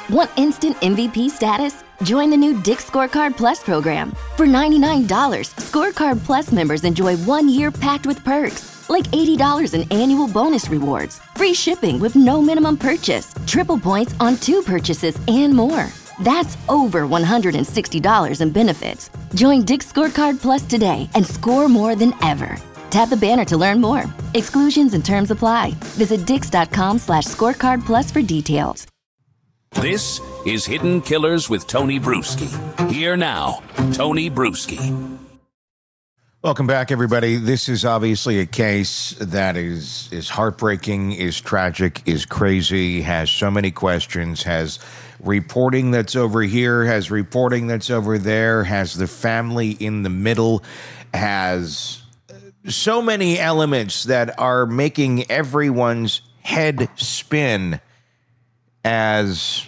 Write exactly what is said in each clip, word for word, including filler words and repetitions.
Want instant M V P status? Join the new Dick's Scorecard Plus program. For ninety-nine dollars, Scorecard Plus members enjoy one year packed with perks, like eighty dollars in annual bonus rewards, free shipping with no minimum purchase, triple points on two purchases, and more. That's over one hundred sixty dollars in benefits. Join Dick's Scorecard Plus today and score more than ever. Tap the banner to learn more. Exclusions and terms apply. Visit dix.com slash scorecard plus for details. This is Hidden Killers with Tony Bruschi. Here now, Tony Bruschi. Welcome back, everybody. This is obviously a case that is is heartbreaking, is tragic, is crazy, has so many questions, has reporting that's over here, has reporting that's over there, has the family in the middle, has so many elements that are making everyone's head spin as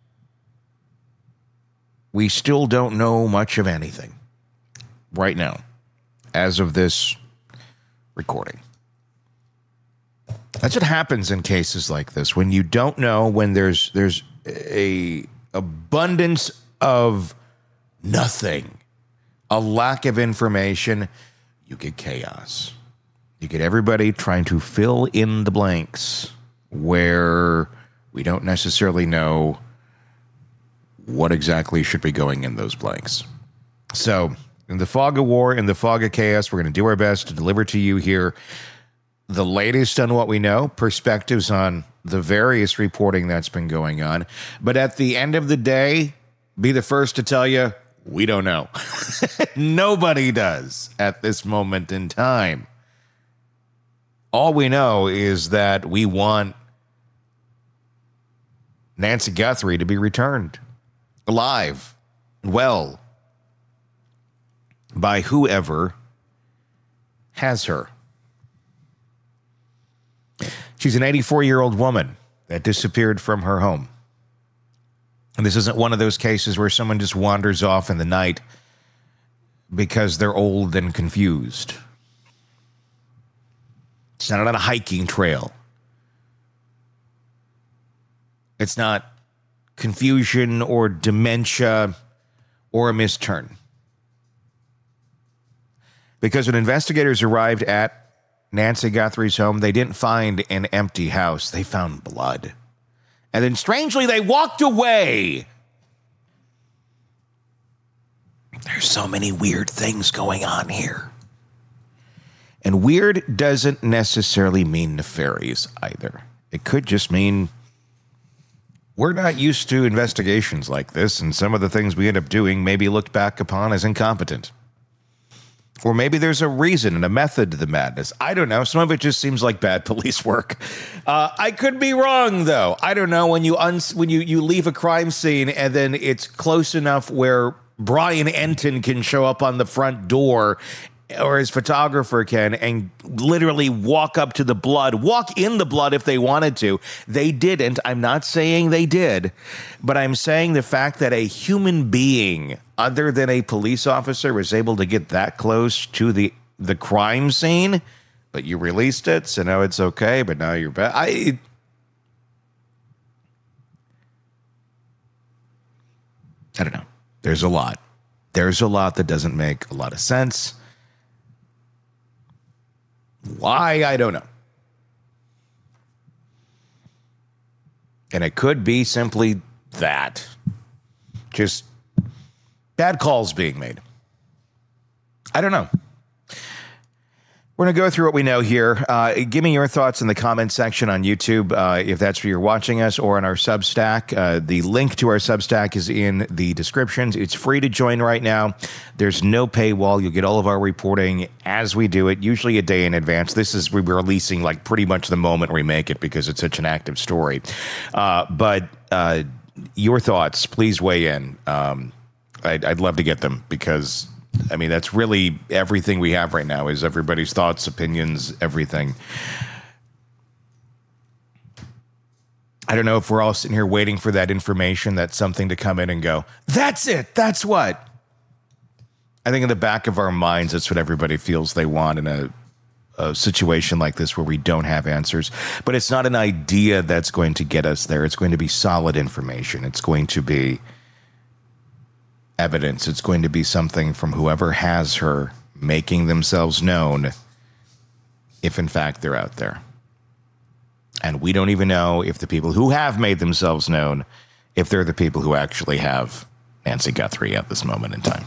we still don't know much of anything right now, as of this recording. That's what happens in cases like this. When you don't know, when there's there's a abundance of nothing, a lack of information, you get chaos. You get everybody trying to fill in the blanks where we don't necessarily know what exactly should be going in those blanks. So, in the fog of war, in the fog of chaos, we're going to do our best to deliver to you here the latest on what we know, perspectives on the various reporting that's been going on. But at the end of the day, be the first to tell you, we don't know. Nobody does at this moment in time. All we know is that we want Nancy Guthrie to be returned alive, well, by whoever has her. She's an eighty-four-year-old woman that disappeared from her home. And this isn't one of those cases where someone just wanders off in the night because they're old and confused. It's not on a hiking trail. It's not confusion or dementia or a misturn. Because when investigators arrived at Nancy Guthrie's home, they didn't find an empty house. They found blood. And then strangely, they walked away. There's so many weird things going on here. And weird doesn't necessarily mean nefarious either. It could just mean we're not used to investigations like this, and some of the things we end up doing may be looked back upon as incompetent. Or maybe there's a reason and a method to the madness. I don't know. Some of it just seems like bad police work. Uh, I could be wrong, though. I don't know. When you uns- when you, you leave a crime scene and then it's close enough where Brian Enton can show up on the front door, or his photographer can, and literally walk up to the blood, walk in the blood if they wanted to. They didn't. I'm not saying they did, but I'm saying the fact that a human being other than a police officer was able to get that close to the, the crime scene, but you released it, so now it's okay, but now you're back. I... I don't know. There's a lot. There's a lot that doesn't make a lot of sense. Why? I don't know. And it could be simply that. Just bad calls being made. I don't know. We're going to go through what we know here. Uh, give me your thoughts in the comment section on YouTube, uh, if that's where you're watching us, or on our Substack. Uh, the link to our Substack is in the descriptions. It's free to join right now. There's no paywall. You'll get all of our reporting as we do it, usually a day in advance. This is we're releasing like pretty much the moment we make it because it's such an active story. Uh, but uh, your thoughts, please weigh in. Um, I'd, I'd love to get them because... I mean, that's really everything we have right now is everybody's thoughts, opinions, everything. I don't know if we're all sitting here waiting for that information, that something to come in and go, that's it, that's what. I think in the back of our minds, that's what everybody feels they want in a a situation like this where we don't have answers. But it's not an idea that's going to get us there. It's going to be solid information. It's going to be evidence. It's going to be something from whoever has her making themselves known, if in fact they're out there. And we don't even know if the people who have made themselves known, if they're the people who actually have Nancy Guthrie at this moment in time.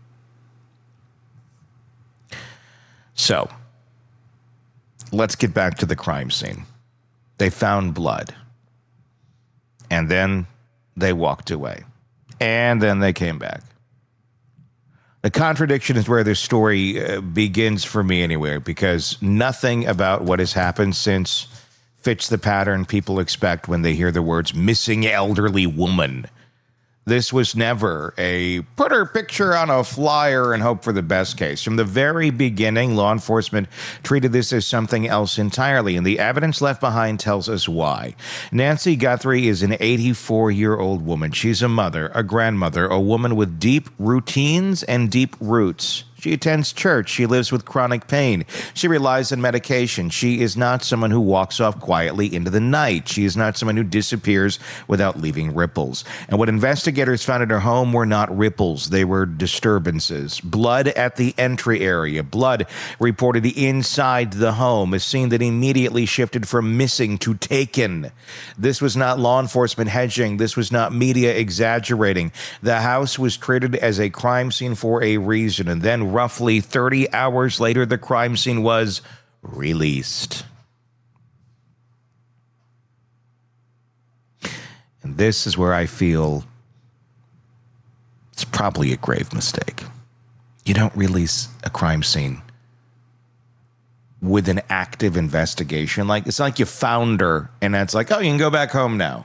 So, let's get back to the crime scene. They found blood. And then they walked away. And then they came back. The contradiction is where this story uh, begins for me anyway, because nothing about what has happened since fits the pattern people expect when they hear the words missing elderly woman. This was never a put her picture on a flyer and hope for the best case. From the very beginning, law enforcement treated this as something else entirely, and the evidence left behind tells us why. Nancy Guthrie is an eighty-four-year-old woman. She's a mother, a grandmother, a woman with deep routines and deep roots. She attends church. She lives with chronic pain. She relies on medication. She is not someone who walks off quietly into the night. She is not someone who disappears without leaving ripples. And what investigators found at her home were not ripples. They were disturbances. Blood at the entry area. Blood reported inside the home. A scene that immediately shifted from missing to taken. This was not law enforcement hedging. This was not media exaggerating. The house was treated as a crime scene for a reason. And then roughly thirty hours later, the crime scene was released. And this is where I feel it's probably a grave mistake. You don't release a crime scene with an active investigation. Like, it's not like you found her and it's like, oh, you can go back home now.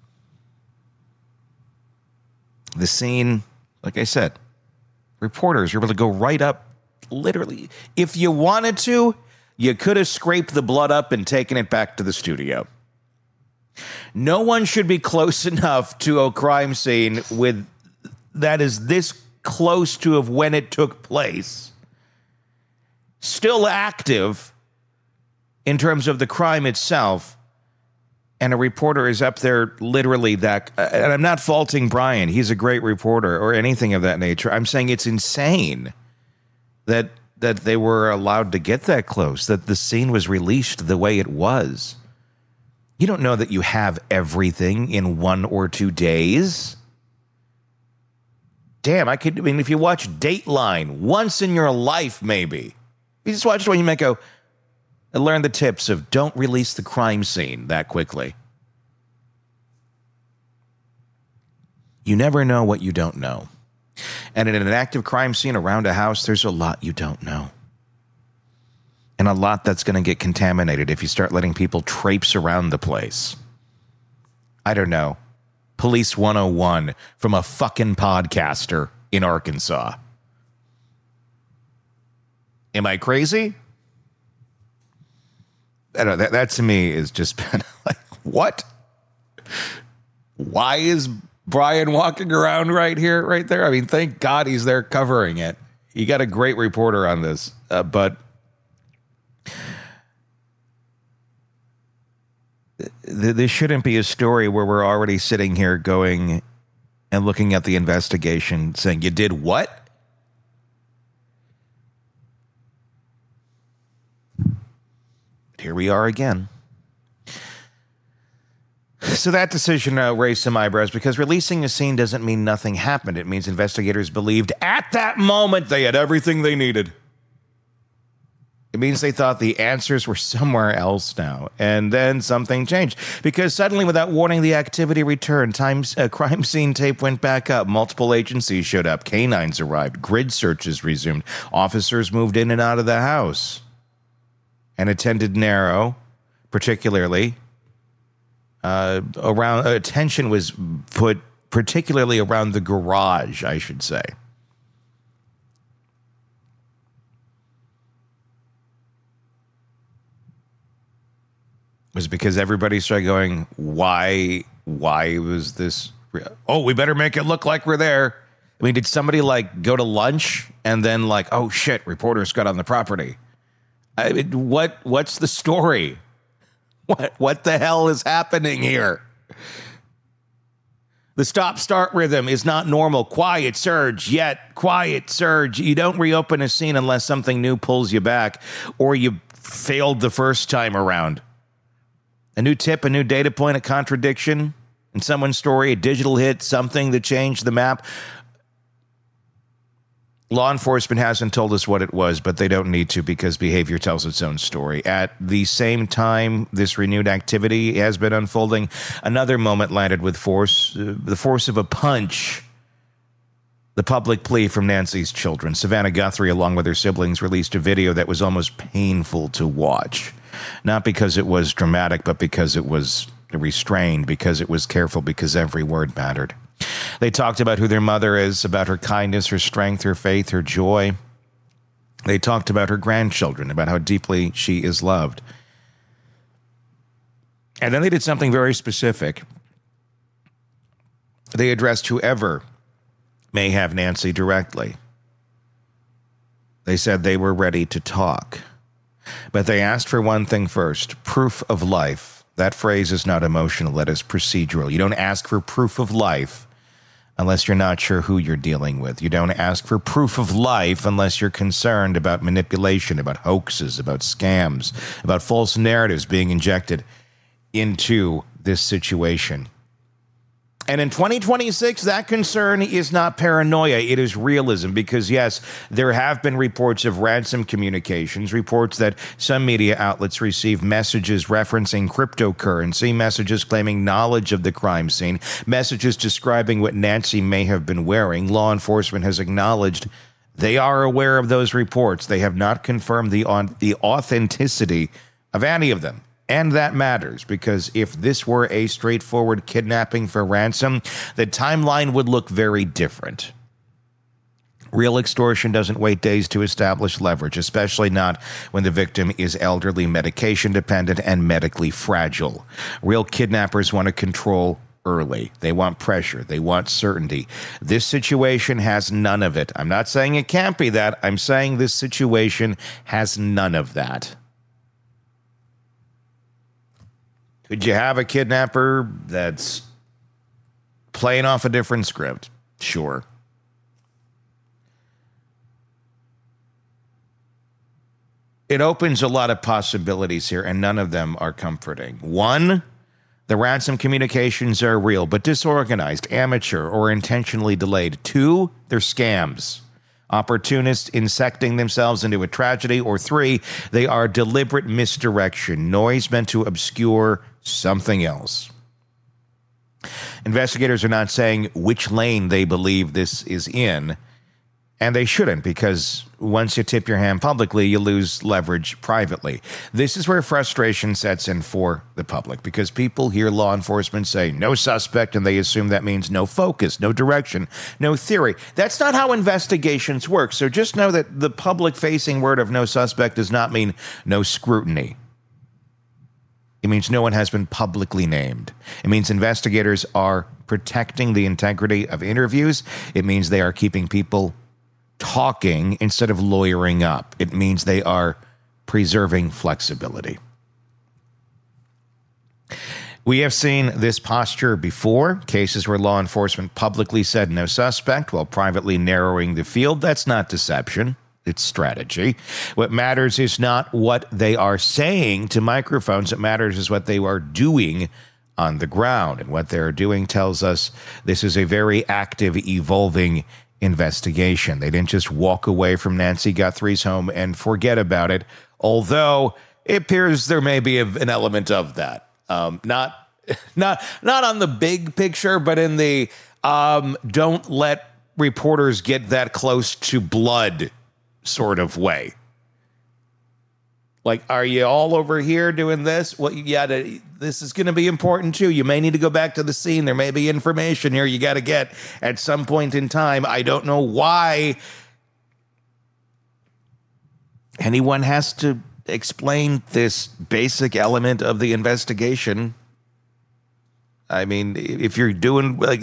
The scene, like I said, reporters are able to go right up, literally. If you wanted to, you could have scraped the blood up and taken it back to the studio. No one should be close enough to a crime scene with that is this close to of when it took place, still active in terms of the crime itself, and a reporter is up there literally that, and I'm not faulting Brian, he's a great reporter or anything of that nature. I'm saying it's insane that that they were allowed to get that close, that the scene was released the way it was. You don't know that you have everything in one or two days. Damn, I could, I mean, if you watch Dateline once in your life, maybe. You just watch it when you might go, and learn the tips of don't release the crime scene that quickly. You never know what you don't know. And in an active crime scene around a house, there's a lot you don't know. And a lot that's going to get contaminated if you start letting people traipse around the place. I don't know. Police one oh one from a fucking podcaster in Arkansas. Am I crazy? I don't know, that, that to me is just like, what? Why is Brian walking around right here, right there? I mean, thank God he's there covering it. You got a great reporter on this, uh, but th- this shouldn't be a story where we're already sitting here going and looking at the investigation saying, you did what? Here we are again. So that decision uh, raised some eyebrows because releasing a scene doesn't mean nothing happened. It means investigators believed at that moment they had everything they needed. It means they thought the answers were somewhere else now. And then something changed because suddenly, without warning, the activity returned. Times, uh, crime scene tape went back up. Multiple agencies showed up. Canines arrived. Grid searches resumed. Officers moved in and out of the house and attended narrow, particularly uh, around, uh, attention was put particularly around the garage, I should say. Was because everybody started going, why, why was this? Re- oh, we better make it look like we're there. I mean, did somebody like go to lunch and then like, oh shit, reporters got on the property? I mean, what what's the story? What what the hell is happening here? The stop-start rhythm is not normal. Quiet surge, yet quiet surge. You don't reopen a scene unless something new pulls you back or you failed the first time around. A new tip, a new data point, a contradiction in someone's story, a digital hit, something that changed the map. Law enforcement hasn't told us what it was, but they don't need to because behavior tells its own story. At the same time, this renewed activity has been unfolding. Another moment landed with force, uh, the force of a punch. The public plea from Nancy's children. Savannah Guthrie, along with her siblings, released a video that was almost painful to watch. Not because it was dramatic, but because it was restrained, because it was careful, because every word mattered. They talked about who their mother is, about her kindness, her strength, her faith, her joy. They talked about her grandchildren, about how deeply she is loved. And then they did something very specific. They addressed whoever may have Nancy directly. They said they were ready to talk. But they asked for one thing first, proof of life. That phrase is not emotional, that is procedural. You don't ask for proof of life unless you're not sure who you're dealing with. You don't ask for proof of life unless you're concerned about manipulation, about hoaxes, about scams, about false narratives being injected into this situation. And in twenty twenty-six, that concern is not paranoia, it is realism. Because yes, there have been reports of ransom communications, reports that some media outlets received messages referencing cryptocurrency, messages claiming knowledge of the crime scene, messages describing what Nancy may have been wearing. Law enforcement has acknowledged they are aware of those reports. They have not confirmed the, on, the authenticity of any of them. And that matters, because if this were a straightforward kidnapping for ransom, the timeline would look very different. Real extortion doesn't wait days to establish leverage, especially not when the victim is elderly, medication dependent, and medically fragile. Real kidnappers want to control early. They want pressure. They want certainty. This situation has none of it. I'm not saying it can't be that. I'm saying this situation has none of that. Could you have a kidnapper that's playing off a different script? Sure. It opens a lot of possibilities here, and none of them are comforting. One, the ransom communications are real, but disorganized, amateur, or intentionally delayed. Two, they're scams. Opportunists insecting themselves into a tragedy. Or three, they are deliberate misdirection, noise meant to obscure something else. Investigators are not saying which lane they believe this is in, and they shouldn't, because once you tip your hand publicly, you lose leverage privately. This is where frustration sets in for the public, because people hear law enforcement say no suspect, and they assume that means no focus, no direction, no theory. That's not how investigations work. So just know that the public-facing word of no suspect does not mean no scrutiny. It means no one has been publicly named. It means investigators are protecting the integrity of interviews. It means they are keeping people talking instead of lawyering up. It means they are preserving flexibility. We have seen this posture before, cases where law enforcement publicly said no suspect while privately narrowing the field. That's not deception. It's strategy. What matters is not what they are saying to microphones. What matters is what they are doing on the ground. And what they're doing tells us this is a very active, evolving investigation. They didn't just walk away from Nancy Guthrie's home and forget about it, although it appears there may be an element of that. Um, not, not, not on the big picture, but in the um, don't let reporters get that close to blood sort of way. Like, are you all over here doing this? Well, you gotta, this is going to be important too. You may need to go back to the scene. There may be information here you got to get at some point in time. I don't know why anyone has to explain this basic element of the investigation. I mean, if you're doing, like,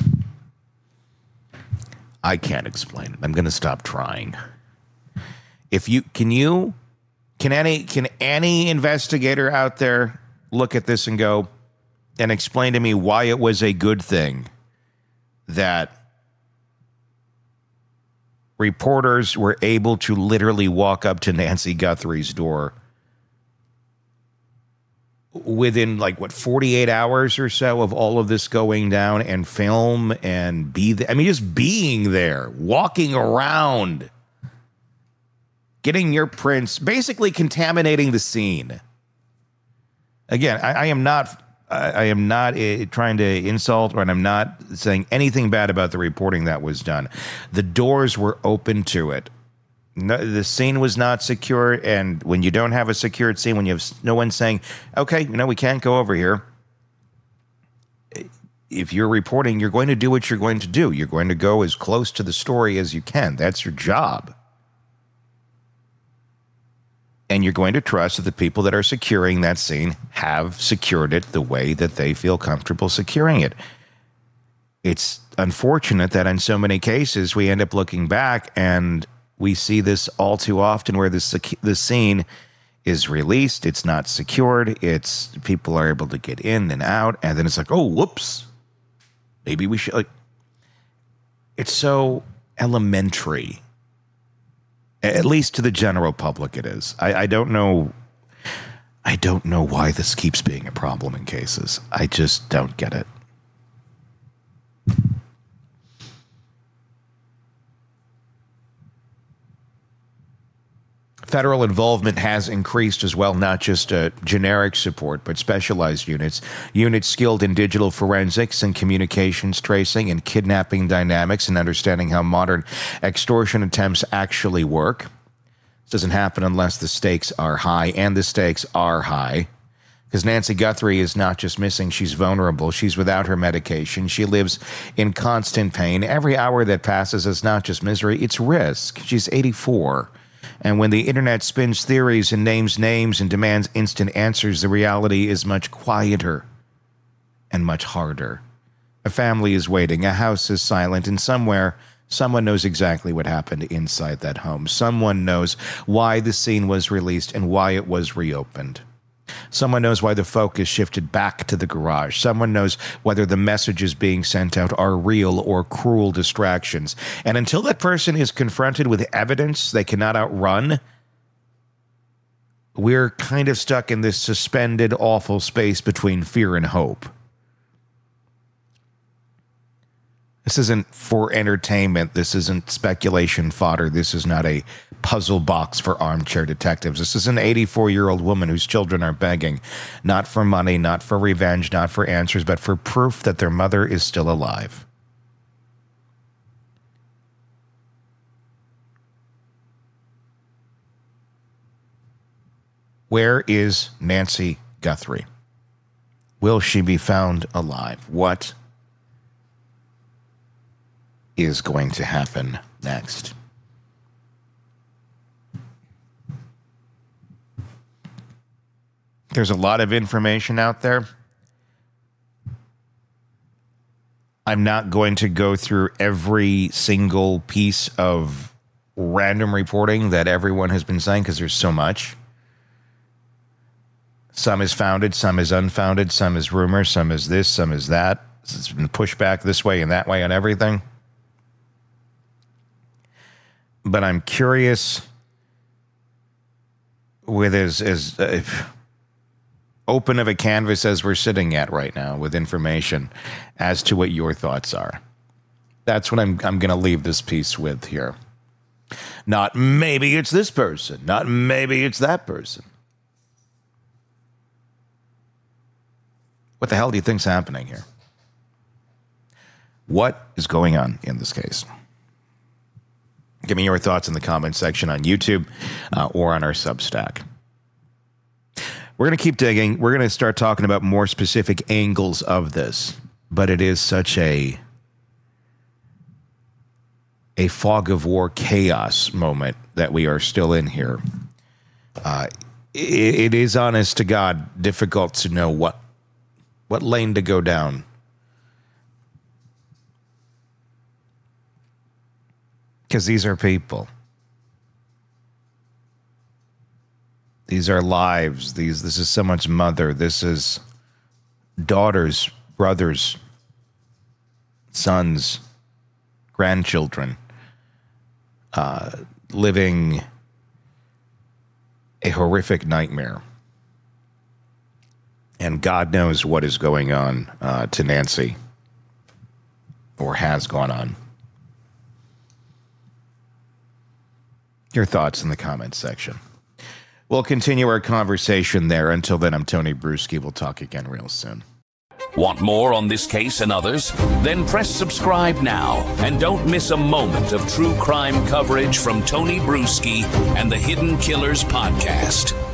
I can't explain it. I'm going to stop trying. If you can you can any can any investigator out there look at this and go and explain to me why it was a good thing that reporters were able to literally walk up to Nancy Guthrie's door within like what forty-eight hours or so of all of this going down and film and be there. I mean, just being there, walking around, getting your prints, basically contaminating the scene. Again, I, I am not, I, I am not uh, trying to insult, or I'm not saying anything bad about the reporting that was done. The doors were open to it. No, the scene was not secure, and when you don't have a secured scene, when you have no one saying, okay, you know, we can't go over here. If you're reporting, you're going to do what you're going to do. You're going to go as close to the story as you can. That's your job. And you're going to trust that the people that are securing that scene have secured it the way that they feel comfortable securing it. It's unfortunate that in so many cases, we end up looking back and we see this all too often where the the scene is released, it's not secured, it's people are able to get in and out, and then it's like, oh, whoops, maybe we should. Like, it's so elementary, at least to the general public. It is. I, I don't know. I don't know why this keeps being a problem in cases. I just don't get it. Federal involvement has increased as well, not just uh, generic support, but specialized units. Units skilled in digital forensics and communications tracing and kidnapping dynamics and understanding how modern extortion attempts actually work. This doesn't happen unless the stakes are high, and the stakes are high. Because Nancy Guthrie is not just missing, she's vulnerable. She's without her medication. She lives in constant pain. Every hour that passes is not just misery, it's risk. She's eighty-four. And when the internet spins theories and names names and demands instant answers, the reality is much quieter and much harder. A family is waiting, a house is silent, and somewhere, someone knows exactly what happened inside that home. Someone knows why the scene was released and why it was reopened. Someone knows why the focus shifted back to the garage. Someone knows whether the messages being sent out are real or cruel distractions. And until that person is confronted with evidence they cannot outrun, we're kind of stuck in this suspended, awful space between fear and hope. This isn't for entertainment. This isn't speculation fodder. This is not a puzzle box for armchair detectives. This is an eighty-four-year-old woman whose children are begging, not for money, not for revenge, not for answers, but for proof that their mother is still alive. Where is Nancy Guthrie? Will she be found alive? What is going to happen next? There's a lot of information out there. I'm not going to go through every single piece of random reporting that everyone has been saying because there's so much. Some is founded, some is unfounded, some is rumor, some is this, some is that. It's been pushed back this way and that way on everything. But I'm curious with as, as uh, open of a canvas as we're sitting at right now with information as to what your thoughts are. That's what I'm I'm going to leave this piece with here. Not maybe it's this person, not maybe it's that person. What the hell do you think's happening here? What is going on in this case? Give me your thoughts in the comment section on YouTube uh, or on our Substack. We're going to keep digging. We're going to start talking about more specific angles of this, but it is such a a fog of war chaos moment that we are still in here. Uh, it, it is, honest to God, difficult to know what what lane to go down. Because these are people. These are lives. These this is someone's mother. This is daughters, brothers, sons, grandchildren, uh, living a horrific nightmare. And God knows what is going on uh, to Nancy, or has gone on. Your thoughts in the comments section. We'll continue our conversation there. Until then, I'm Tony Bruschi. We'll talk again real soon. Want more on this case and others? Then press subscribe now and don't miss a moment of true crime coverage from Tony Bruschi and the Hidden Killers podcast.